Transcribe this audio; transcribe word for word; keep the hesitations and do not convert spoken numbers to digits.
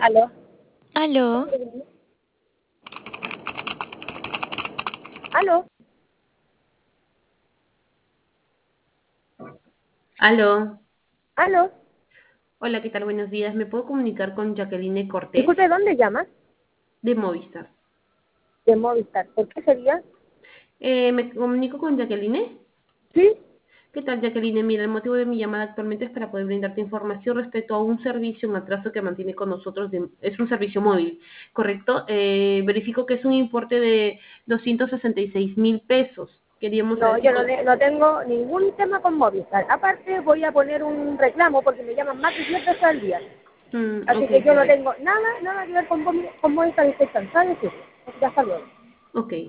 ¿Aló? Aló, ¿Aló? Aló, ¿Aló? hola, ¿qué tal? Buenos días. ¿Me puedo comunicar con Jacqueline Cortés Disculpe, ¿dónde llama? de Movistar? De Movistar. ¿Por qué sería? Eh, ¿me comunico con Jacqueline? ¿Sí? ¿Qué tal, Jacqueline? Mira, el motivo de mi llamada actualmente es para poder brindarte información respecto a un servicio en atraso que mantiene con nosotros. de- es un servicio móvil, ¿correcto? Eh, verifico que es un importe de doscientos sesenta y seis mil pesos. Queríamos No, saber si... yo no, po- le- no tengo ningún tema con Movistar. Aparte, voy a poner un reclamo porque me llaman más de diez veces al día. Mm, Así ok, que yo no perfecto. tengo nada, nada que ver con, Movi- con Movistar y estoy cansada de eso. Ya hasta luego. Ok.